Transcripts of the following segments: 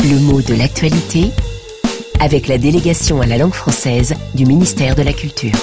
Le mot de l'actualité avec la délégation à la langue française du ministère de la Culture.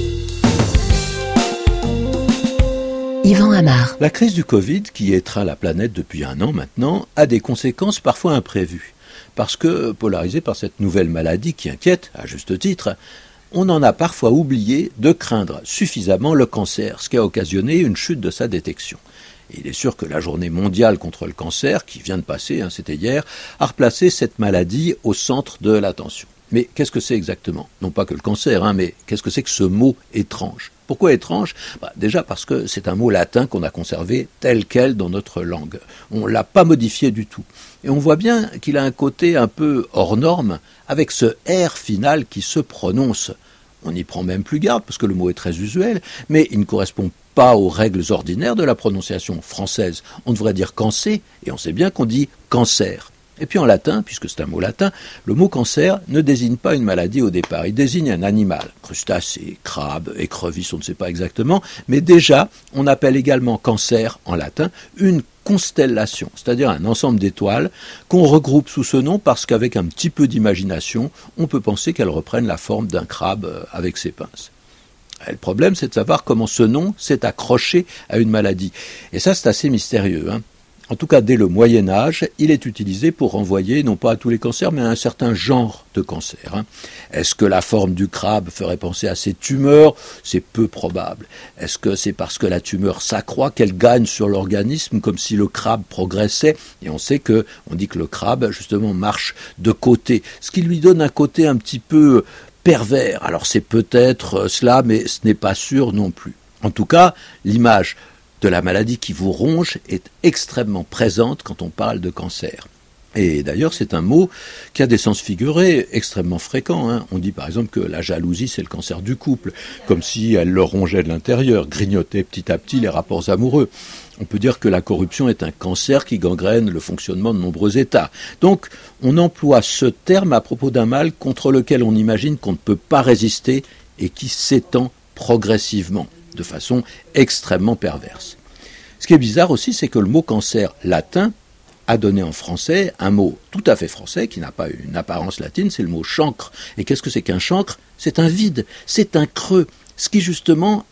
Yvan Amar. La crise du Covid, qui étreint la planète depuis 1 an maintenant, a des conséquences parfois imprévues. Parce que, polarisé par cette nouvelle maladie qui inquiète, à juste titre, on en a parfois oublié de craindre suffisamment le cancer, ce qui a occasionné une chute de sa détection. Et il est sûr que la journée mondiale contre le cancer, qui vient de passer, c'était hier, a replacé cette maladie au centre de l'attention. Mais qu'est-ce que c'est exactement ? Non pas que le cancer, mais qu'est-ce que c'est que ce mot étrange ? Pourquoi étrange ? Déjà parce que c'est un mot latin qu'on a conservé tel quel dans notre langue. On ne l'a pas modifié du tout. Et on voit bien qu'il a un côté un peu hors norme, avec ce R final qui se prononce. On n'y prend même plus garde, parce que le mot est très usuel, mais il ne correspond pas aux règles ordinaires de la prononciation française. On devrait dire cancer, et on sait bien qu'on dit cancer. Et puis en latin, puisque c'est un mot latin, le mot cancer ne désigne pas une maladie au départ, il désigne un animal, crustacé, crabe, écrevisse, on ne sait pas exactement, mais déjà, on appelle également cancer en latin une constellation, c'est-à-dire un ensemble d'étoiles qu'on regroupe sous ce nom parce qu'avec un petit peu d'imagination, on peut penser qu'elles reprennent la forme d'un crabe avec ses pinces. Le problème, c'est de savoir comment ce nom s'est accroché à une maladie. Et ça, c'est assez mystérieux. En tout cas, dès le Moyen-Âge, il est utilisé pour renvoyer, non pas à tous les cancers, mais à un certain genre de cancer. Est-ce que la forme du crabe ferait penser à ces tumeurs ? C'est peu probable. Est-ce que c'est parce que la tumeur s'accroît qu'elle gagne sur l'organisme, comme si le crabe progressait ? Et on dit que le crabe, justement, marche de côté, ce qui lui donne un côté un petit peu pervers. Alors c'est peut-être cela, mais ce n'est pas sûr non plus. En tout cas, l'image de la maladie qui vous ronge est extrêmement présente quand on parle de cancer. Et d'ailleurs, c'est un mot qui a des sens figurés extrêmement fréquents. On dit par exemple que la jalousie, c'est le cancer du couple, comme si elle le rongeait de l'intérieur, grignotait petit à petit les rapports amoureux. On peut dire que la corruption est un cancer qui gangrène le fonctionnement de nombreux États. Donc, on emploie ce terme à propos d'un mal contre lequel on imagine qu'on ne peut pas résister et qui s'étend progressivement, de façon extrêmement perverse. Ce qui est bizarre aussi, c'est que le mot cancer latin a donné en français un mot tout à fait français, qui n'a pas une apparence latine, c'est le mot chancre. Et qu'est-ce que c'est qu'un chancre ? C'est un vide, c'est un creux, ce qui justement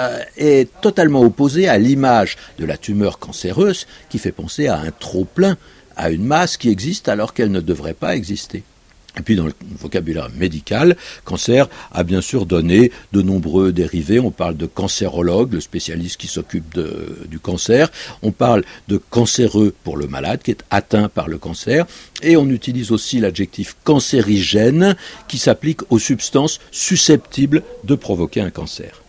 est totalement opposé à l'image de la tumeur cancéreuse qui fait penser à un trop-plein, à une masse qui existe alors qu'elle ne devrait pas exister. Et puis dans le vocabulaire médical, cancer a bien sûr donné de nombreux dérivés. On parle de cancérologue, le spécialiste qui s'occupe du cancer. On parle de cancéreux pour le malade qui est atteint par le cancer. Et on utilise aussi l'adjectif cancérigène qui s'applique aux substances susceptibles de provoquer un cancer.